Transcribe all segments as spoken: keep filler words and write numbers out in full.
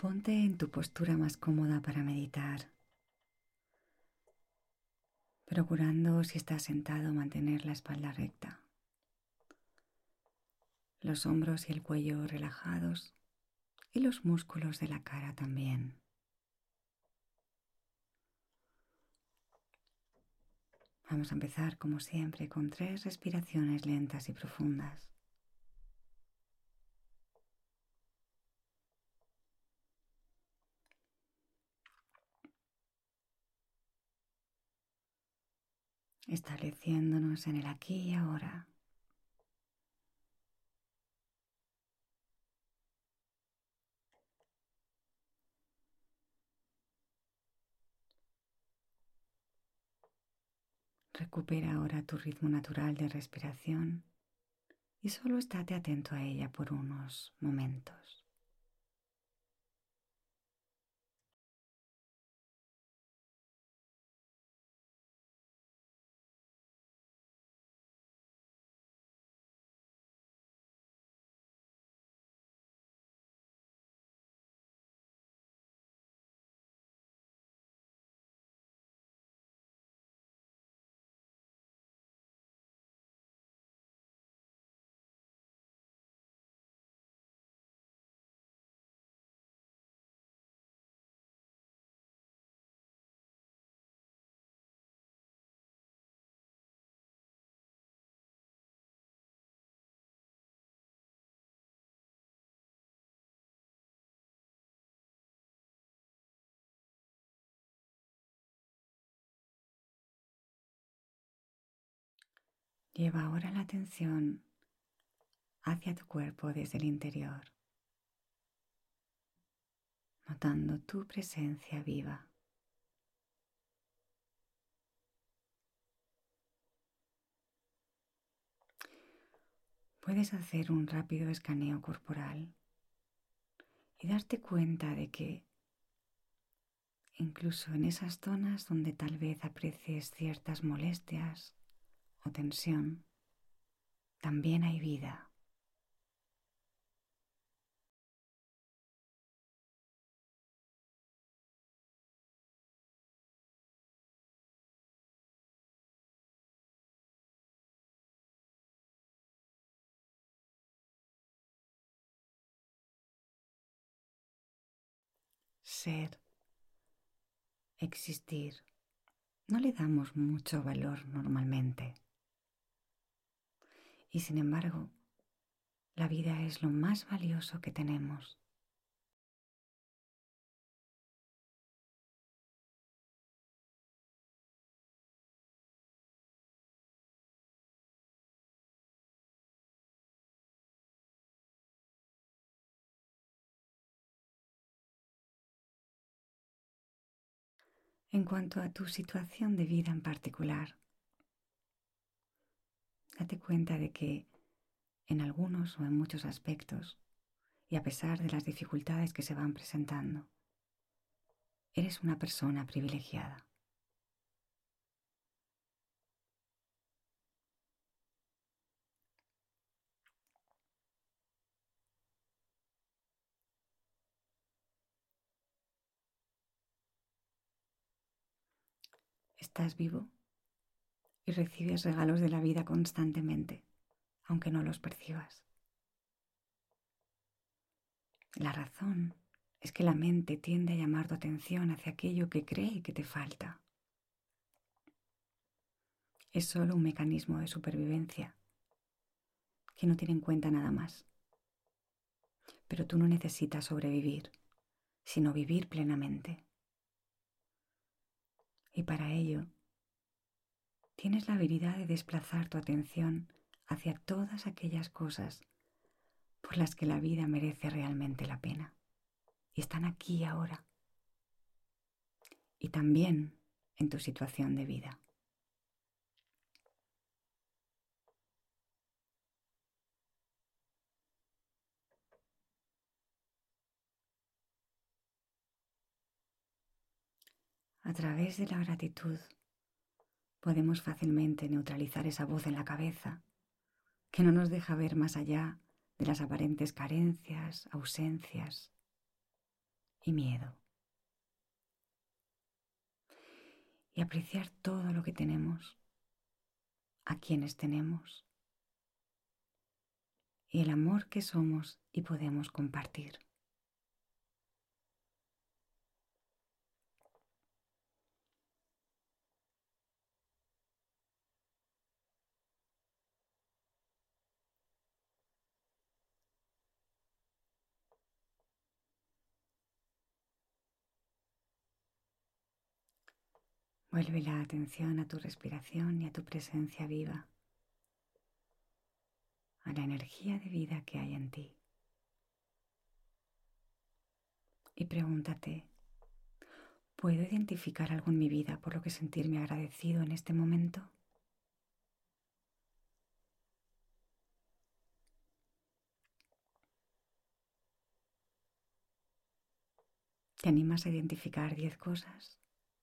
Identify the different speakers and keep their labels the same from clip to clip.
Speaker 1: Ponte en tu postura más cómoda para meditar, procurando, si estás sentado, mantener la espalda recta, los hombros y el cuello relajados y los músculos de la cara también. Vamos a empezar, como siempre, con tres respiraciones lentas y profundas. Estableciéndonos en el aquí y ahora. Recupera ahora tu ritmo natural de respiración y solo estate atento a ella por unos momentos. Lleva ahora la atención hacia tu cuerpo desde el interior, notando tu presencia viva. Puedes hacer un rápido escaneo corporal y darte cuenta de que incluso en esas zonas donde tal vez aprecies ciertas molestias o tensión, también hay vida. Ser, existir, no le damos mucho valor normalmente. Y sin embargo, la vida es lo más valioso que tenemos. En cuanto a tu situación de vida en particular, date cuenta de que en algunos o en muchos aspectos, y a pesar de las dificultades que se van presentando, eres una persona privilegiada. Estás vivo y recibes regalos de la vida constantemente, aunque no los percibas. La razón es que la mente tiende a llamar tu atención hacia aquello que cree que te falta. Es solo un mecanismo de supervivencia que no tiene en cuenta nada más. Pero tú no necesitas sobrevivir, sino vivir plenamente. Y para ello, tienes la habilidad de desplazar tu atención hacia todas aquellas cosas por las que la vida merece realmente la pena. Y están aquí ahora. Y también en tu situación de vida. A través de la gratitud podemos fácilmente neutralizar esa voz en la cabeza que no nos deja ver más allá de las aparentes carencias, ausencias y miedo. Y apreciar todo lo que tenemos, a quienes tenemos y el amor que somos y podemos compartir. Vuelve la atención a tu respiración y a tu presencia viva, a la energía de vida que hay en ti. Y pregúntate, ¿puedo identificar algo en mi vida por lo que sentirme agradecido en este momento? ¿Te animas a identificar diez cosas?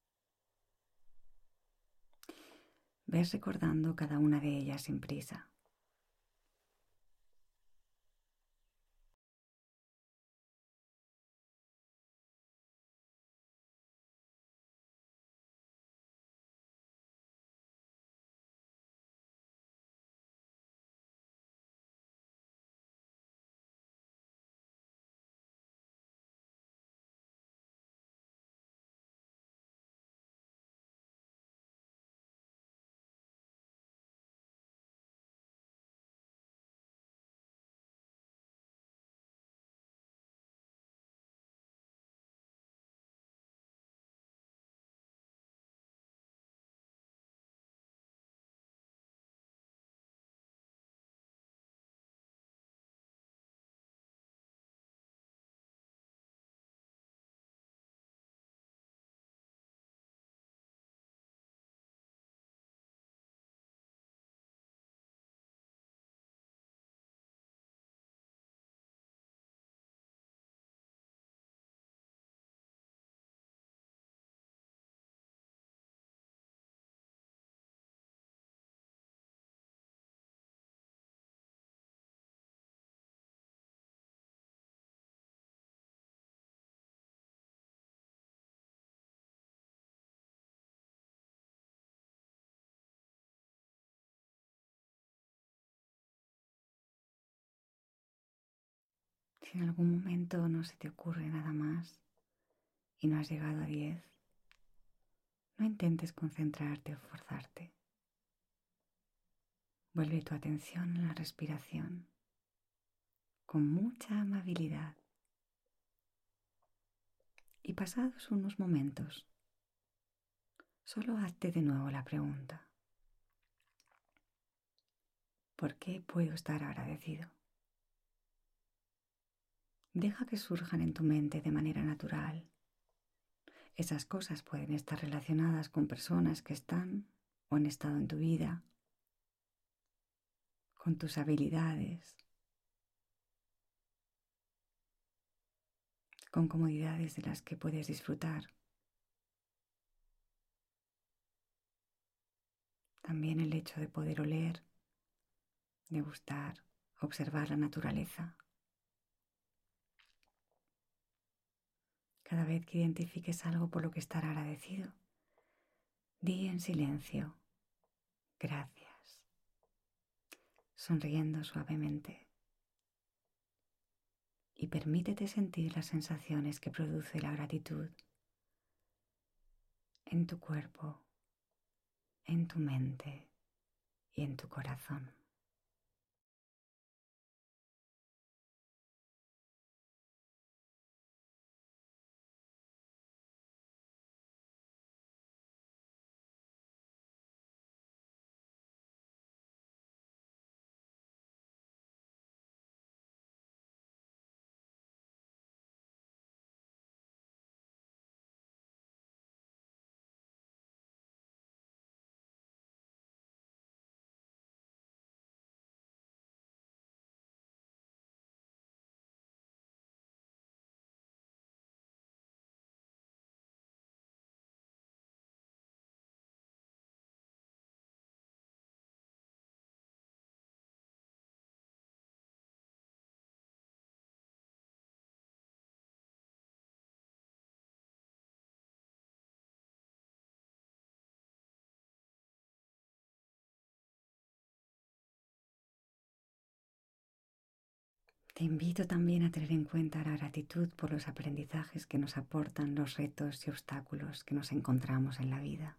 Speaker 1: Ves recordando cada una de ellas sin prisa. Si en algún momento no se te ocurre nada más y no has llegado a diez, no intentes concentrarte o forzarte. Vuelve tu atención a la respiración con mucha amabilidad. Y pasados unos momentos, solo hazte de nuevo la pregunta: ¿por qué puedo estar agradecido? Deja que surjan en tu mente de manera natural. Esas cosas pueden estar relacionadas con personas que están o han estado en tu vida, con tus habilidades, con comodidades de las que puedes disfrutar. También el hecho de poder oler, degustar, observar la naturaleza. Cada vez que identifiques algo por lo que estar agradecido, di en silencio: gracias, sonriendo suavemente. Y permítete sentir las sensaciones que produce la gratitud en tu cuerpo, en tu mente y en tu corazón. Te invito también a tener en cuenta la gratitud por los aprendizajes que nos aportan los retos y obstáculos que nos encontramos en la vida.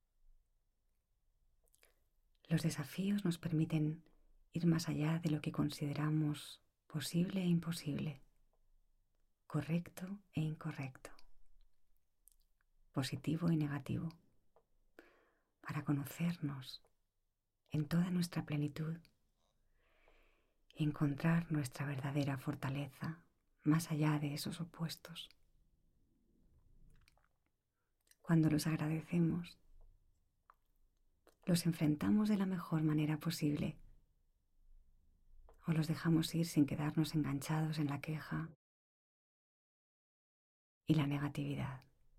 Speaker 1: Los desafíos nos permiten ir más allá de lo que consideramos posible e imposible, correcto e incorrecto, positivo y negativo, para conocernos en toda nuestra plenitud y encontrar nuestra verdadera fortaleza más allá de esos opuestos. Cuando los agradecemos, los enfrentamos de la mejor manera posible o los dejamos ir sin quedarnos enganchados en la queja y la negatividad.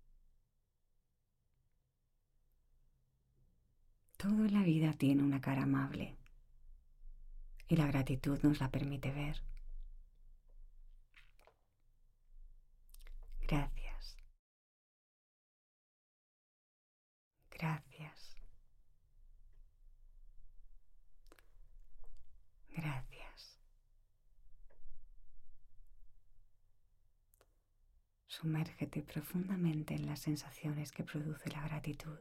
Speaker 1: Todo en la vida tiene una cara amable y la gratitud nos la permite ver. Gracias. Gracias. Gracias. Sumérgete profundamente en las sensaciones que produce la gratitud.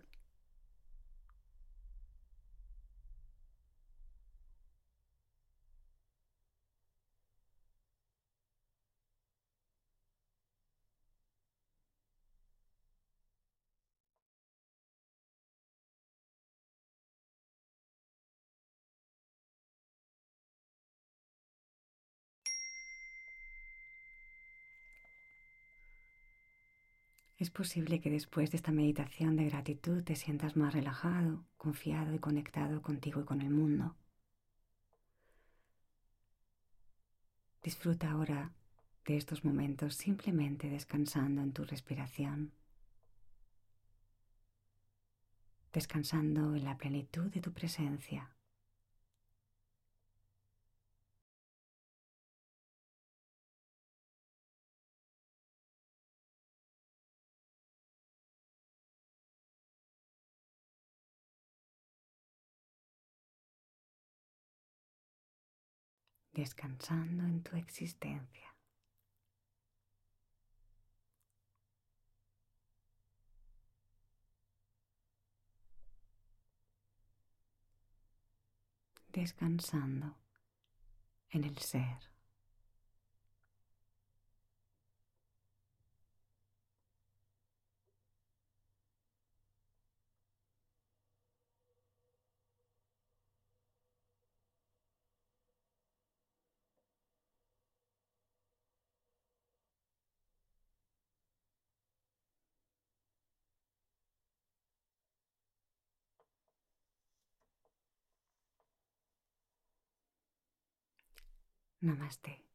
Speaker 1: Es posible que después de esta meditación de gratitud te sientas más relajado, confiado y conectado contigo y con el mundo. Disfruta ahora de estos momentos simplemente descansando en tu respiración, descansando en la plenitud de tu presencia. Descansando en tu existencia. Descansando en el ser. Namaste.